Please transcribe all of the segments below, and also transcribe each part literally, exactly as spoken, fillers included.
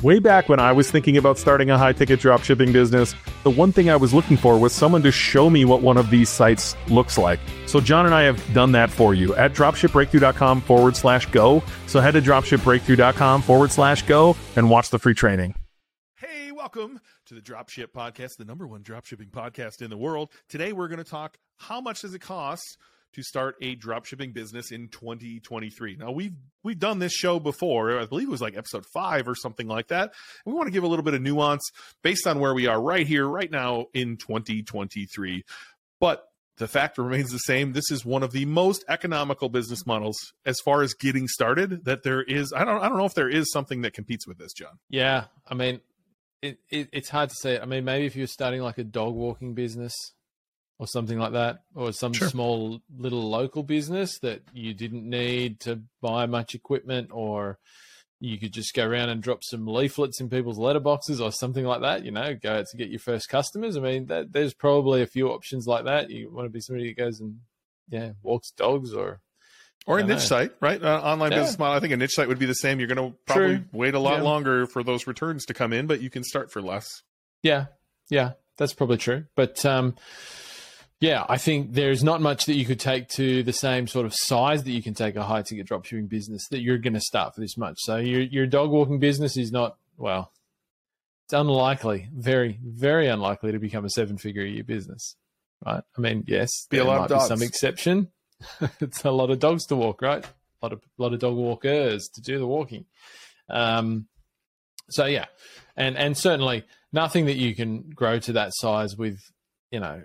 Way back when I was thinking about starting a high-ticket dropshipping business, the one thing I was looking for was someone to show me what one of these sites looks like. So John and I have done that for you at dropshipbreakthrough.com forward slash go. So head to dropshipbreakthrough.com forward slash go and watch the free training. Hey, welcome to the Dropship Podcast, the number one dropshipping podcast in the world. Today we're going to talk how much does it cost to start a dropshipping business in twenty twenty-three. Now, we've we've done this show before. I believe it was like episode five or something like that. We want to give a little bit of nuance based on where we are right here, right now in twenty twenty-three. But the fact remains the same. This is one of the most economical business models as far as getting started that there is. I don't I don't know if there is something that competes with this, John. Yeah, I mean, it, it it's hard to say. I mean, maybe if you're starting like a dog walking business or something like that, or some Sure. small little local business that you didn't need to buy much equipment, or you could just go around and drop some leaflets in people's letterboxes or something like that, you know, go out to get your first customers. I mean, that, there's probably a few options like that. You want to be somebody that goes and, yeah, walks dogs or... Or a niche know. site, right? Uh, online Yeah. business model. I think a niche site would be the same. You're going to probably True. wait a lot Yeah. longer for those returns to come in, but you can start for less. Yeah, yeah, that's probably true. But... um Yeah, I think there's not much that you could take to the same sort of size that you can take a high-ticket dropshipping business that you're going to start for this much. So your your dog walking business is not, well, it's unlikely, very, very unlikely to become a seven-figure a year business, right? I mean, yes, Be a there lot might of dogs. be some exception. It's a lot of dogs to walk, right? A lot of a lot of dog walkers to do the walking. Um, so yeah, and and certainly nothing that you can grow to that size with, you know,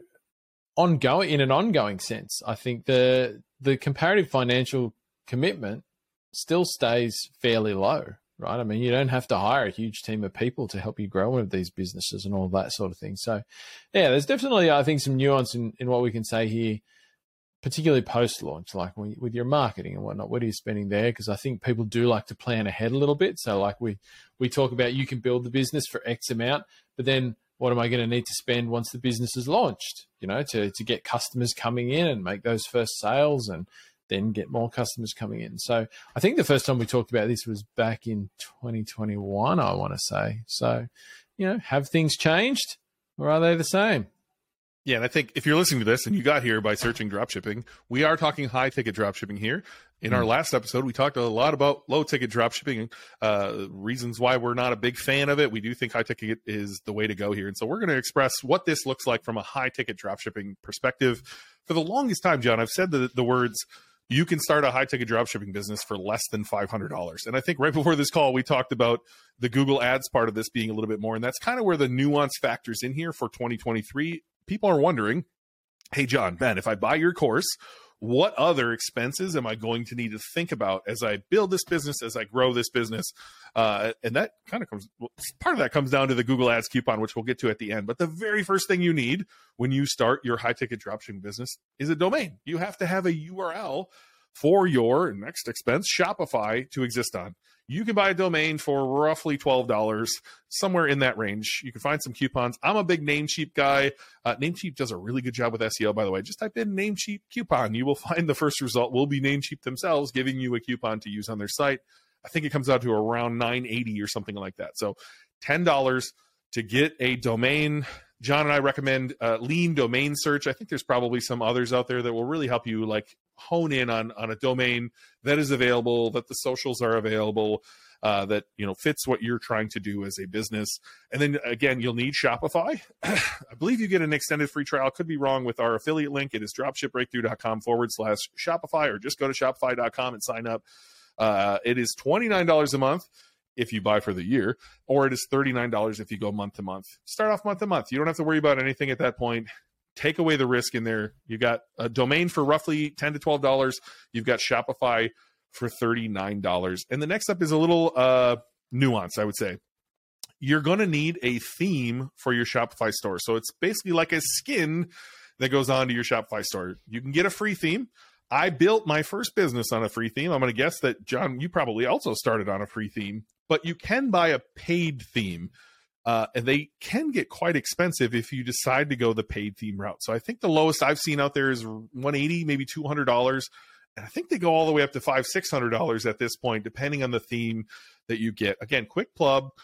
ongoing in an ongoing sense. I think the the comparative financial commitment still stays fairly low, right? I mean, you don't have to hire a huge team of people to help you grow one of these businesses and all that sort of thing. So, yeah, there's definitely, I think, some nuance in, in what we can say here, particularly post-launch, like when, with your marketing and whatnot. What are you spending there? Because I think people do like to plan ahead a little bit. So, like we we talk about, you can build the business for X amount, but then what am I going to need to spend once the business is launched, you know, to, to get customers coming in and make those first sales and then get more customers coming in. So I think the first time we talked about this was back in twenty twenty-one, I want to say. So, you know, have things changed or are they the same? Yeah, and I think if you're listening to this and you got here by searching dropshipping, we are talking high-ticket dropshipping here. In our last episode, we talked a lot about low-ticket dropshipping, uh, reasons why we're not a big fan of it. We do think high-ticket is the way to go here. And so we're going to express what this looks like from a high-ticket dropshipping perspective. For the longest time, John, I've said the, the words, you can start a high-ticket dropshipping business for less than five hundred dollars. And I think right before this call, we talked about the Google Ads part of this being a little bit more. And that's kind of where the nuance factors in here for twenty twenty-three. People are wondering, hey, John, Ben, if I buy your course, what other expenses am I going to need to think about as I build this business, as I grow this business? Uh, and that kind of comes, well, part of that comes down to the Google Ads coupon, which we'll get to at the end. But the very first thing you need when you start your high-ticket dropshipping business is a domain. You have to have a U R L for your next expense, Shopify, to exist on. You can buy a domain for roughly twelve dollars, somewhere in that range. You can find some coupons. I'm a big Namecheap guy. Uh, Namecheap does a really good job with S E O, by the way. Just type in Namecheap coupon. You will find the first result will be Namecheap themselves giving you a coupon to use on their site. I think it comes out to around nine eighty or something like that. So ten dollars to get a domain. John and I recommend uh, Lean Domain Search. I think there's probably some others out there that will really help you like hone in on, on a domain that is available, that the socials are available, uh, that, you know, fits what you're trying to do as a business. And then again, you'll need Shopify. I believe you get an extended free trial. Could be wrong with our affiliate link. It is dropshipbreakthrough.com forward slash Shopify, or just go to shopify dot com and sign up. Uh, it is twenty-nine dollars a month if you buy for the year, or it is thirty-nine dollars if you go month to month. Start off month to month. You don't have to worry about anything at that point. Take away the risk in there. You got a domain for roughly ten to twelve dollars. You've got Shopify for thirty-nine dollars. And the next up is a little uh, nuance, I would say. You're going to need a theme for your Shopify store. So it's basically like a skin that goes onto your Shopify store. You can get a free theme. I built my first business on a free theme. I'm going to guess that, John, you probably also started on a free theme, but you can buy a paid theme. Uh, and they can get quite expensive if you decide to go the paid theme route. So I think the lowest I've seen out there is one hundred eighty dollars, maybe two hundred dollars. And I think they go all the way up to five hundred dollars, six hundred dollars at this point, depending on the theme that you get. Again, quick plug,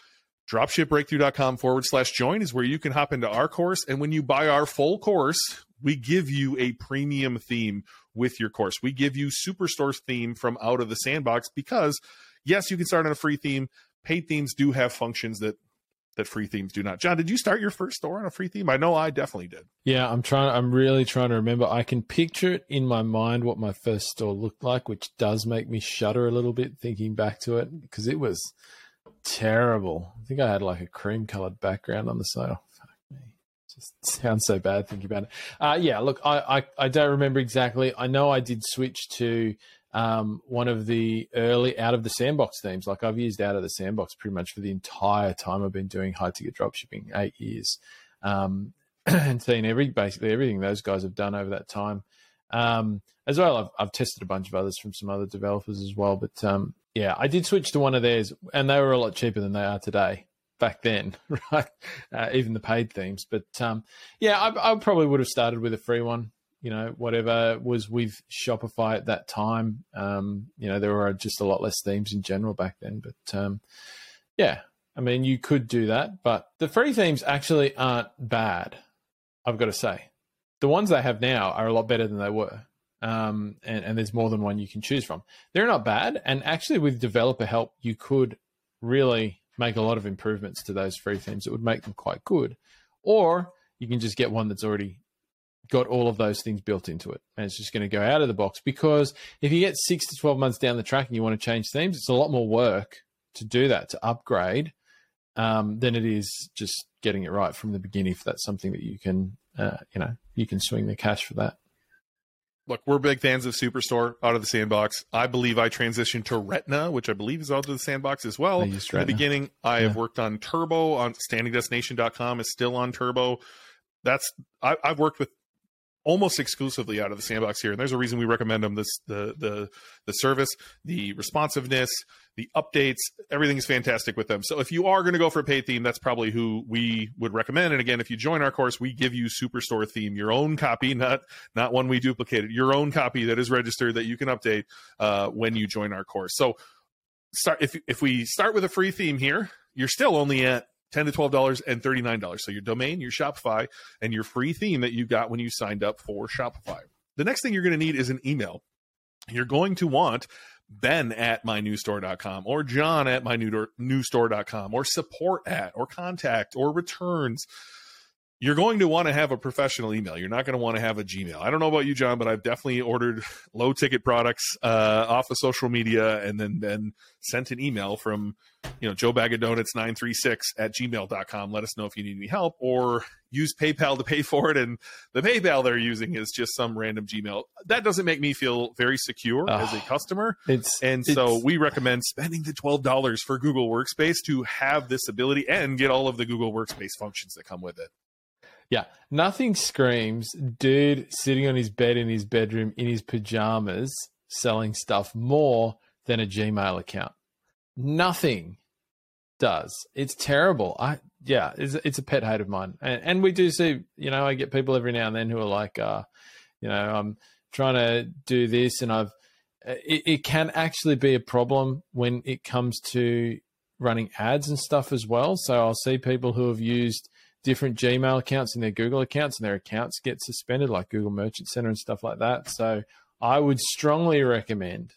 dropshipbreakthrough.com forward slash join is where you can hop into our course. And when you buy our full course, we give you a premium theme with your course. We give you Superstore's theme from Out of the Sandbox because, yes, you can start on a free theme. Paid themes do have functions that that free themes do not. John, did you start your first store on a free theme? I know I definitely did. Yeah, I'm trying. I'm really trying to remember. I can picture it in my mind what my first store looked like, which does make me shudder a little bit thinking back to it because it was terrible. I think I had like a cream colored background on the side. Oh, fuck me. It just sounds so bad thinking about it. Uh, yeah, look, I, I, I don't remember exactly. I know I did switch to um, one of the early Out of the Sandbox themes. Like I've used Out of the Sandbox pretty much for the entire time I've been doing high ticket dropshipping, eight years, um, and seen every basically everything those guys have done over that time. Um, as well, I've, I've tested a bunch of others from some other developers as well. But um, yeah, I did switch to one of theirs, and they were a lot cheaper than they are today. Back then, right? Uh, even the paid themes. But um, yeah, I, I probably would have started with a free one. You know, whatever was with Shopify at that time. Um, you know, there were just a lot less themes in general back then. But um, yeah, I mean, you could do that. But the free themes actually aren't bad, I've got to say. The ones they have now are a lot better than they were. Um, and, and there's more than one you can choose from. They're not bad. And actually, with developer help, you could really make a lot of improvements to those free themes that would make them quite good. Or you can just get one that's already got all of those things built into it. And it's just going to go out of the box. Because if you get six to twelve months down the track and you want to change themes, it's a lot more work to do that, to upgrade, um, than it is just getting it right from the beginning. If that's something that you can, uh, you know, you can swing the cash for that. Look, we're big fans of Superstore, Out of the Sandbox. I believe I transitioned to Retina, which I believe is Out of the Sandbox as well. In the beginning, I yeah. have worked on Turbo, on standing destination dot com is still on Turbo. That's I, I've worked with almost exclusively Out of the Sandbox here, and there's a reason we recommend them. This the the the service, the responsiveness, the updates, everything is fantastic with them. So if you are going to go for a paid theme, that's probably who we would recommend. And again, if you join our course, we give you Superstore theme, your own copy, not not one we duplicated, your own copy that is registered that you can update uh, when you join our course. So start if if we start with a free theme here, you're still only at ten to twelve dollars and thirty-nine dollars. So your domain, your Shopify, and your free theme that you got when you signed up for Shopify. The next thing you're going to need is an email. You're going to want Ben at my new store dot com or John at my new store dot com or support at or contact or returns. You're going to want to have a professional email. You're not going to want to have a Gmail. I don't know about you, John, but I've definitely ordered low ticket products uh, off of social media and then then sent an email from, you know, Joe Bag of Donuts nine three six at gmail dot com. Let us know if you need any help, or use PayPal to pay for it. And the PayPal they're using is just some random Gmail. That doesn't make me feel very secure oh, as a customer. It's, and it's, so we recommend spending the twelve dollars for Google Workspace to have this ability and get all of the Google Workspace functions that come with it. Yeah, nothing screams dude sitting on his bed in his bedroom in his pajamas selling stuff more than a Gmail account. Nothing does. It's terrible. I yeah, it's, it's a pet hate of mine. And, and we do see, you know, I get people every now and then who are like, uh, you know, I'm trying to do this, and I've. It, it can actually be a problem when it comes to running ads and stuff as well. So I'll see people who have used different Gmail accounts in their Google accounts, and their accounts get suspended, like Google Merchant Center and stuff like that. So I would strongly recommend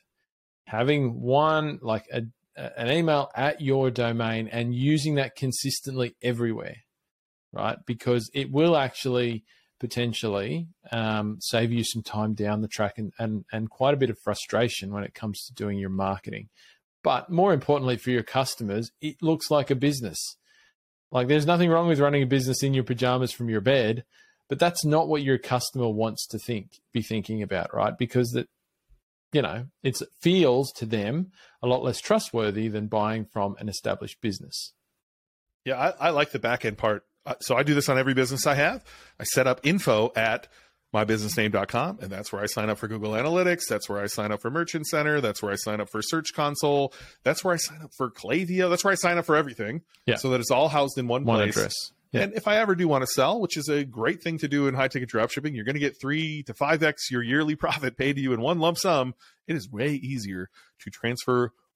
having one, like a, an email at your domain and using that consistently everywhere, right? Because it will actually potentially um, save you some time down the track and, and, and quite a bit of frustration when it comes to doing your marketing. But more importantly for your customers, it looks like a business. Like, there's nothing wrong with running a business in your pajamas from your bed, but that's not what your customer wants to think, be thinking about, right? Because that, you know, it feels to them a lot less trustworthy than buying from an established business. Yeah, I, I like the back end part. So I do this on every business I have. I set up info at my business name dot com, and that's where I sign up for Google Analytics. That's where I sign up for Merchant Center. That's where I sign up for Search Console. That's where I sign up for Klaviyo. That's where I sign up for everything. Yeah. So that it's all housed in one, one place. Address. Yeah. And if I ever do want to sell, which is a great thing to do in high ticket dropshipping, you're going to get three to five X your yearly profit paid to you in one lump sum. It is way easier to transfer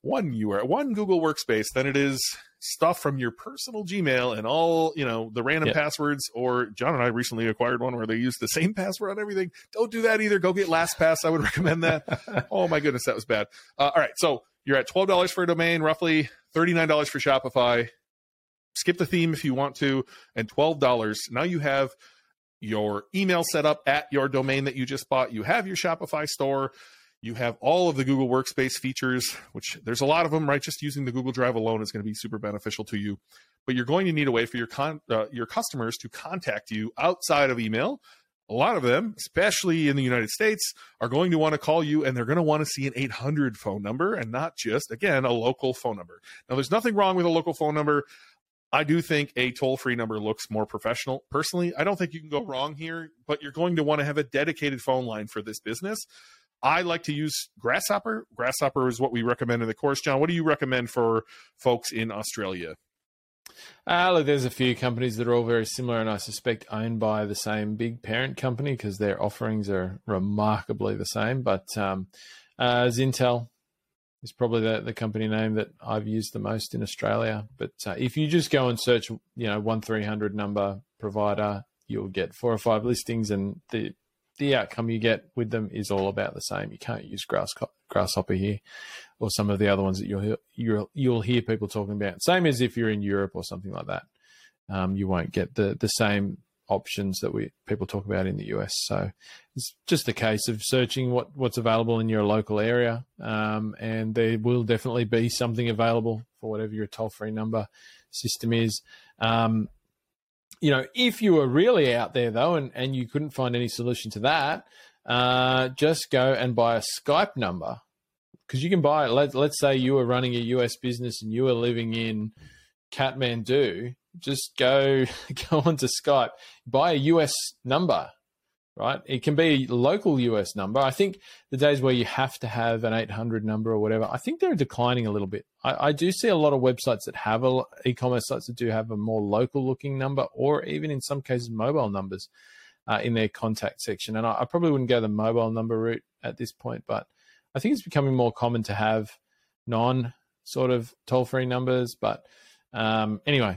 one U R L, one Google Workspace than it is stuff from your personal Gmail and all, you know, the random yep. passwords. Or John and I recently acquired one where they use the same password on everything. Don't do that either. Go get LastPass. I would recommend that. Oh my goodness, that was bad. Uh, all right, so you're at twelve dollars for a domain, roughly thirty-nine dollars for Shopify. Skip the theme if you want to, and twelve dollars. Now you have your email set up at your domain that you just bought. You have your Shopify store. You have all of the Google Workspace features, which there's a lot of them, right? Just using the Google Drive alone is going to be super beneficial to you. But you're going to need a way for your con- uh, your customers to contact you outside of email. A lot of them, especially in the United States, are going to want to call you, and they're going to want to see an eight hundred phone number and not just, again, a local phone number. Now, there's nothing wrong with a local phone number. I do think a toll-free number looks more professional. Personally, I don't think you can go wrong here, but you're going to want to have a dedicated phone line for this business. I like to use Grasshopper. Grasshopper is what we recommend in the course. John, what do you recommend for folks in Australia? Uh, look, there's a few companies that are all very similar, and I suspect owned by the same big parent company because their offerings are remarkably the same. But um, uh, Zintel is probably the, the company name that I've used the most in Australia. But uh, if you just go and search, you know, one three hundred number provider, you'll get four or five listings, and the the outcome you get with them is all about the same. You can't use grass, Grasshopper here or some of the other ones that you'll, you'll, you'll hear people talking about. Same as if you're in Europe or something like that. Um, you won't get the, the same options that we people talk about in the U S. So it's just a case of searching what, what's available in your local area. Um, and there will definitely be something available for whatever your toll-free number system is. Um, You know, if you were really out there, though, and, and you couldn't find any solution to that, uh, just go and buy a Skype number. Because you can buy it. Let, let's say you were running a U S business and you were living in Kathmandu. Just go, go onto Skype, buy a U S number, right? It can be a local U S number. I think the days where you have to have an eight hundred number or whatever, I think they're declining a little bit. I, I do see a lot of websites that have a, e-commerce sites that do have a more local looking number, or even in some cases mobile numbers uh, in their contact section. And I, I probably wouldn't go the mobile number route at this point, but I think it's becoming more common to have non sort of toll-free numbers. But um, anyway,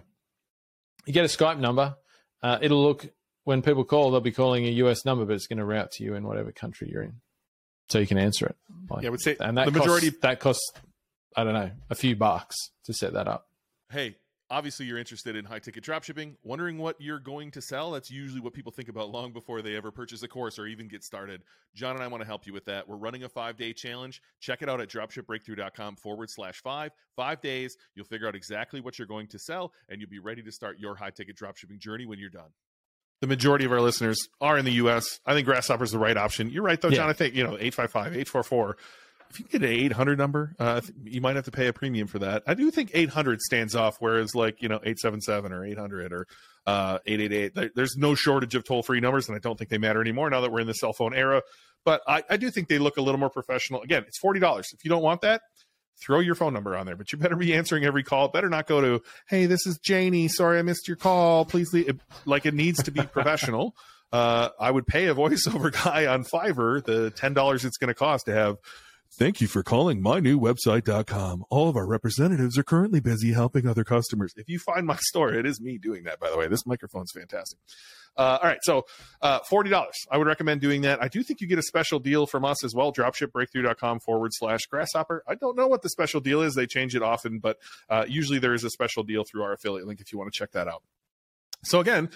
you get a Skype number. Uh, it'll look, when people call, they'll be calling a U S number, but it's going to route to you in whatever country you're in, so you can answer it. Like, yeah, I would say and that the majority costs, that costs, I don't know, a few bucks to set that up. Hey, obviously you're interested in high ticket dropshipping, wondering what you're going to sell. That's usually what people think about long before they ever purchase a course or even get started. John and I want to help you with that. We're running a five-day challenge. Check it out at dropshipbreakthrough.com forward slash five. Five days, you'll figure out exactly what you're going to sell, and you'll be ready to start your high ticket dropshipping journey when you're done. The majority of our listeners are in the U S. I think Grasshopper is the right option. You're right, though, John. Yeah. I think, you know, eight five five, eight four four. If you get an eight hundred number, uh, you might have to pay a premium for that. I do think eight hundred stands off, whereas like, you know, eight seven seven or eight hundred or uh, eight eight eight, there, there's no shortage of toll-free numbers, and I don't think they matter anymore now that we're in the cell phone era. But I, I do think they look a little more professional. Again, it's forty dollars. If you don't want that, throw your phone number on there, but you better be answering every call. It better not go to, hey, this is Janie. Sorry, I missed your call. Please leave. It, like it needs to be professional. Uh, I would pay a voiceover guy on Fiverr the ten dollars it's going to cost to have, thank you for calling my new website dot com. All of our representatives are currently busy helping other customers. If you find my store, it is me doing that, by the way. This microphone's fantastic. Uh, all right, so uh, forty dollars. I would recommend doing that. I do think you get a special deal from us as well, dropshipbreakthrough.com forward slash grasshopper. I don't know what the special deal is. They change it often, but uh, usually there is a special deal through our affiliate link if you want to check that out. So again,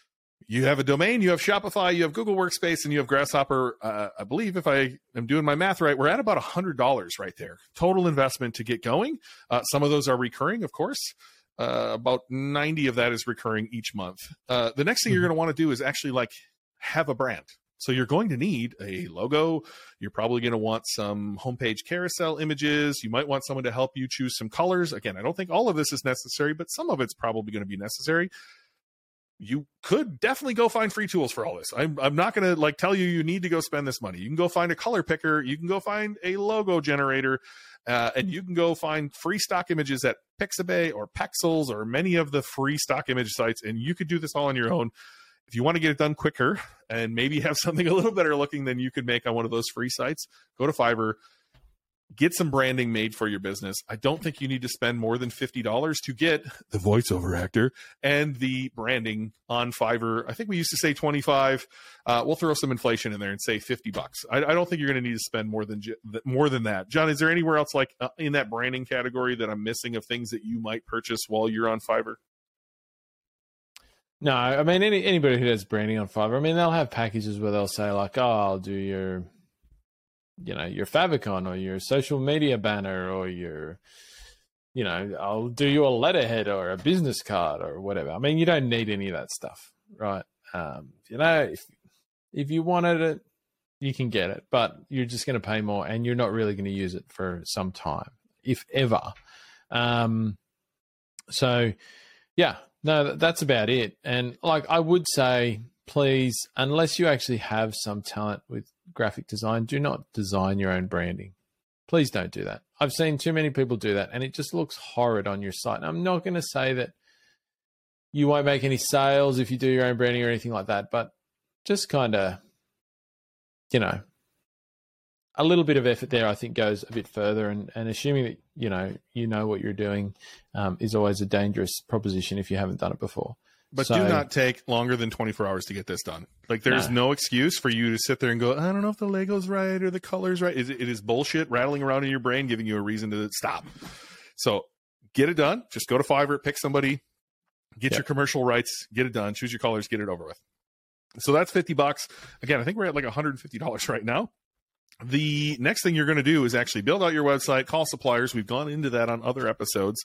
you have a domain, you have Shopify, you have Google Workspace, and you have Grasshopper. Uh, I believe if I am doing my math right, we're at about one hundred dollars right there. Total investment to get going. Uh, some of those are recurring, of course. Uh, about ninety of that is recurring each month. Uh, the next thing mm-hmm. you're going to want to do is actually like have a brand. So you're going to need a logo. You're probably going to want some homepage carousel images. You might want someone to help you choose some colors. Again, I don't think all of this is necessary, but some of it's probably going to be necessary. You could definitely go find free tools for all this. I'm, I'm not going to like tell you you need to go spend this money. You can go find a color picker. You can go find a logo generator. Uh, and you can go find free stock images at Pixabay or Pexels or many of the free stock image sites, and you could do this all on your own. If you want to get it done quicker and maybe have something a little better looking than you could make on one of those free sites, go to Fiverr. get some branding made for your business. I don't think you need to spend more than fifty dollars to get the voiceover actor and the branding on Fiverr. I think we used to say twenty-five. Uh, we'll throw some inflation in there and say fifty bucks. I, I don't think you're going to need to spend more than more than that. John, is there anywhere else like uh, in that branding category that I'm missing of things that you might purchase while you're on Fiverr? No, I mean, any anybody who does branding on Fiverr, I mean, they'll have packages where they'll say like, oh, I'll do your, you know, your favicon or your social media banner or your, you know, I'll do you a letterhead or a business card or whatever. I mean, you don't need any of that stuff, right? Um, you know, if, if you wanted it, you can get it, but you're just going to pay more and you're not really going to use it for some time, if ever. Um, so, yeah. No, that's about it. And like I would say, please, unless you actually have some talent with graphic design, do not design your own branding. Please don't do that. I've seen too many people do that and it just looks horrid on your site. And I'm not going to say that you won't make any sales if you do your own branding or anything like that, but just kind of, you know, a little bit of effort there, I think, goes a bit further. And, and assuming that, you know, you know what you're doing um, is always a dangerous proposition if you haven't done it before. But so, do not take longer than twenty-four hours to get this done. Like, there's no. no excuse for you to sit there and go, I don't know if the Lego's right or the color's right. It, it is bullshit rattling around in your brain, giving you a reason to stop. So get it done. Just go to Fiverr, pick somebody, get yep. your commercial rights, get it done, choose your colors, get it over with. So that's fifty bucks. Again, I think we're at like one hundred fifty dollars right now. The next thing you're going to do is actually build out your website, call suppliers. We've gone into that on other episodes.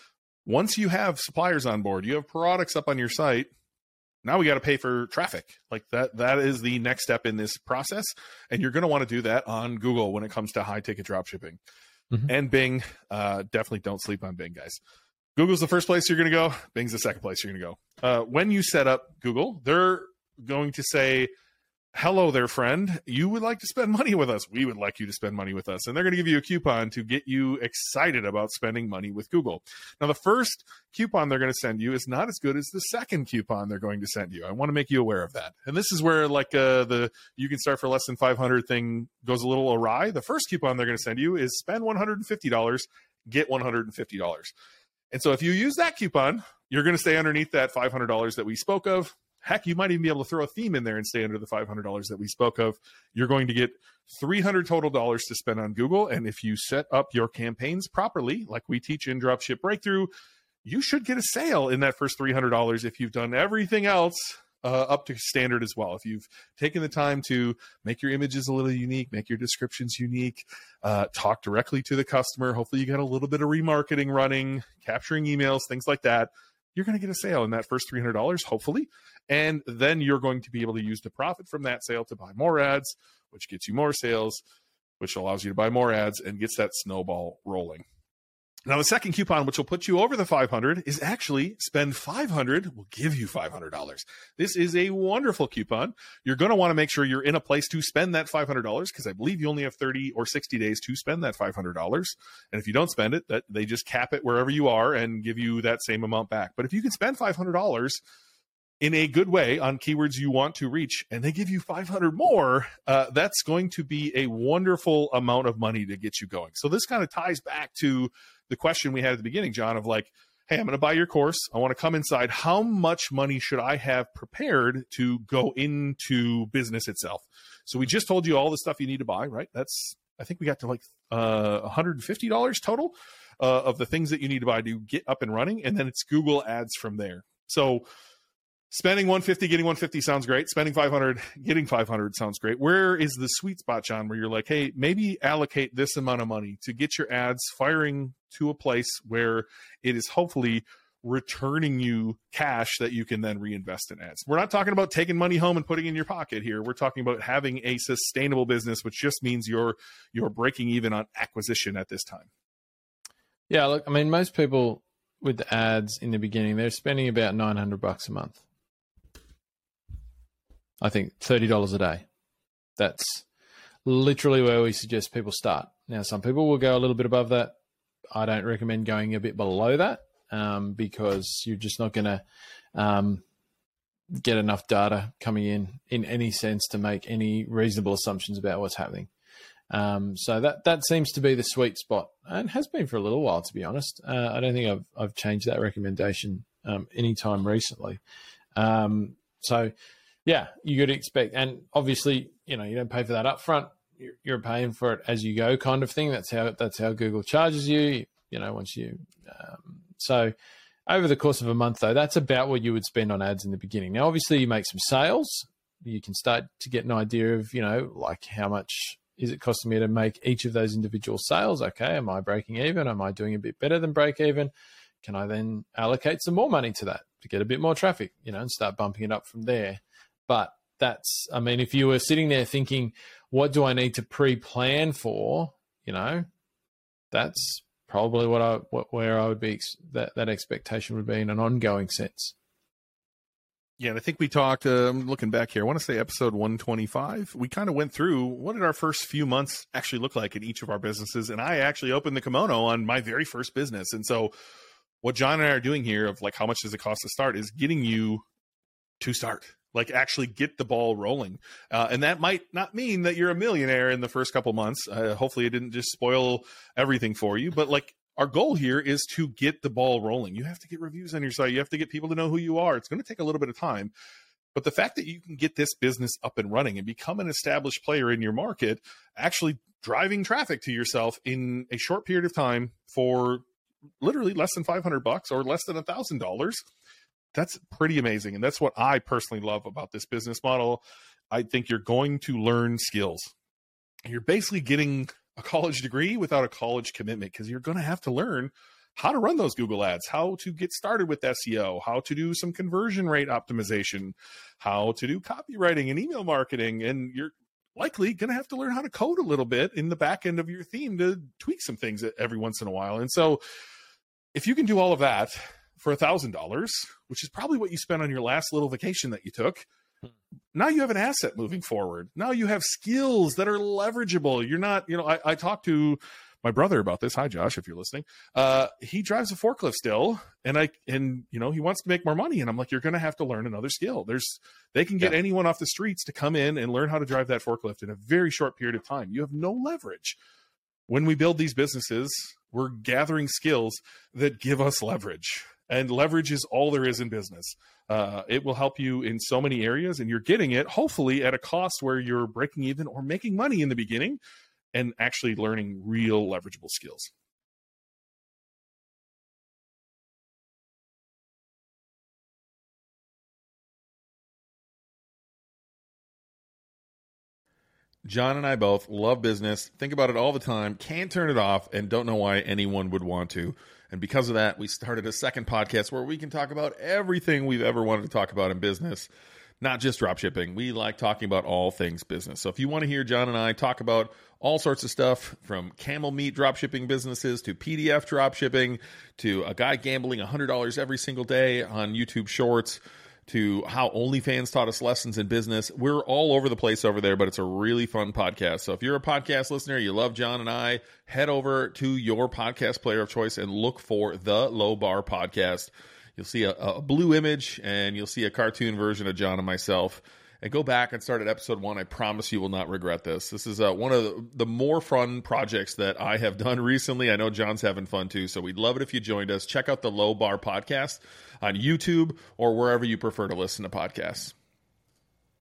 Once you have suppliers on board, you have products up on your site. Now we got to pay for traffic. Like that, that is the next step in this process. And you're going to want to do that on Google when it comes to high ticket dropshipping. Mm-hmm. And Bing. Uh, definitely don't sleep on Bing, guys. Google's the first place you're going to go. Bing's the second place you're going to go. Uh, when you set up Google, they're going to say, hello there, friend. You would like to spend money with us. We would like you to spend money with us. And they're going to give you a coupon to get you excited about spending money with Google. Now, the first coupon they're going to send you is not as good as the second coupon they're going to send you. I want to make you aware of that. And this is where like uh, the you can start for less than five hundred thing goes a little awry. The first coupon they're going to send you is spend one hundred fifty dollars, get one hundred fifty dollars. And so if you use that coupon, you're going to stay underneath that five hundred dollars that we spoke of. Heck, you might even be able to throw a theme in there and stay under the five hundred dollars that we spoke of. You're going to get three hundred total dollars to spend on Google. And if you set up your campaigns properly, like we teach in Dropship Breakthrough, you should get a sale in that first three hundred dollars if you've done everything else uh, up to standard as well. If you've taken the time to make your images a little unique, make your descriptions unique, uh, talk directly to the customer, hopefully you got a little bit of remarketing running, capturing emails, things like that. You're going to get a sale in that first three hundred dollars, hopefully. And then you're going to be able to use the profit from that sale to buy more ads, which gets you more sales, which allows you to buy more ads and gets that snowball rolling. Now, the second coupon, which will put you over the five hundred dollars, is actually spend five hundred dollars, will give you five hundred dollars. This is a wonderful coupon. You're going to want to make sure you're in a place to spend that five hundred dollars because I believe you only have thirty or sixty days to spend that five hundred dollars. And if you don't spend it, that they just cap it wherever you are and give you that same amount back. But if you can spend five hundred dollars in a good way on keywords you want to reach, and they give you five hundred more, uh, that's going to be a wonderful amount of money to get you going. So this kind of ties back to the question we had at the beginning, John, of like, hey, I'm going to buy your course. I want to come inside. How much money should I have prepared to go into business itself? So we just told you all the stuff you need to buy, right? That's, I think we got to like uh, one hundred fifty dollars total uh, of the things that you need to buy to get up and running. And then it's Google ads from there. So spending one hundred fifty dollars, getting one hundred fifty dollars sounds great. Spending five hundred dollars, getting five hundred dollars sounds great. Where is the sweet spot, John, where you're like, hey, maybe allocate this amount of money to get your ads firing to a place where it is hopefully returning you cash that you can then reinvest in ads. We're not talking about taking money home and putting it in your pocket here. We're talking about having a sustainable business, which just means you're you're breaking even on acquisition at this time. Yeah, look, I mean, most people with the ads in the beginning, they're spending about nine hundred bucks a month. I think thirty dollars a day. That's literally where we suggest people start. Now, some people will go a little bit above that. I don't recommend going a bit below that um, because you're just not going to um, get enough data coming in in any sense to make any reasonable assumptions about what's happening. Um, so that that seems to be the sweet spot, and has been for a little while, to be honest. Uh, I don't think I've I've changed that recommendation um, anytime recently. Um, so, yeah, you could expect, and obviously, you know, you don't pay for that up front. You're, you're paying for it as you go, kind of thing. That's how that's how Google charges you. You know, once you um, so over the course of a month, though, that's about what you would spend on ads in the beginning. Now, obviously, you make some sales. You can start to get an idea of, you know, like how much is it costing me to make each of those individual sales? Okay, am I breaking even? Am I doing a bit better than break even? Can I then allocate some more money to that to get a bit more traffic, you know, and start bumping it up from there? But that's, I mean, if you were sitting there thinking, what do I need to pre-plan for? You know, that's probably what I, what, where I would be, that, that expectation would be in an ongoing sense. Yeah, and I think we talked, uh, I'm looking back here, I want to say episode one twenty-five. We kind of went through what did our first few months actually look like in each of our businesses. And I actually opened the kimono on my very first business. And so what John and I are doing here of like, how much does it cost to start, is getting you to start, like actually get the ball rolling. Uh, and that might not mean that you're a millionaire in the first couple months. Uh, hopefully it didn't just spoil everything for you, but like, our goal here is to get the ball rolling. You have to get reviews on your site. You have to get people to know who you are. It's going to take a little bit of time. But the fact that you can get this business up and running and become an established player in your market, actually driving traffic to yourself in a short period of time for literally less than five hundred bucks or less than one thousand dollars, that's pretty amazing. And that's what I personally love about this business model. I think you're going to learn skills. You're basically getting a college degree without a college commitment, because you're going to have to learn how to run those Google ads, how to get started with S E O, how to do some conversion rate optimization, how to do copywriting and email marketing. And you're likely going to have to learn how to code a little bit in the back end of your theme to tweak some things every once in a while. And so if you can do all of that for a thousand dollars, which is probably what you spent on your last little vacation that you took, now you have an asset moving forward. Now you have skills that are leverageable. You're not, you know, I, I talked to my brother about this. Hi, Josh, if you're listening. Uh, he drives a forklift still, and I, and you know, he wants to make more money. And I'm like, you're going to have to learn another skill. There's, they can get yeah. anyone off the streets to come in and learn how to drive that forklift in a very short period of time. You have no leverage. When we build these businesses, we're gathering skills that give us leverage. And leverage is all there is in business. Uh, it will help you in so many areas, and you're getting it hopefully at a cost where you're breaking even or making money in the beginning and actually learning real leverageable skills. John and I both love business, think about it all the time, can't turn it off, and don't know why anyone would want to. And because of that, we started a second podcast where we can talk about everything we've ever wanted to talk about in business, not just dropshipping. We like talking about all things business. So if you want to hear John and I talk about all sorts of stuff, from camel meat dropshipping businesses to P D F dropshipping to a guy gambling one hundred dollars every single day on YouTube Shorts, to how OnlyFans taught us lessons in business. We're all over the place over there, but it's a really fun podcast. So if you're a podcast listener, you love John and I, head over to your podcast player of choice and look for the Low Bar Podcast. You'll see a, a blue image, and you'll see a cartoon version of John and myself. And go back and start at episode one. I promise you will not regret this. This is uh, one of the, the more fun projects that I have done recently. I know John's having fun too, so we'd love it if you joined us. Check out the Low Bar Podcast on YouTube or wherever you prefer to listen to podcasts.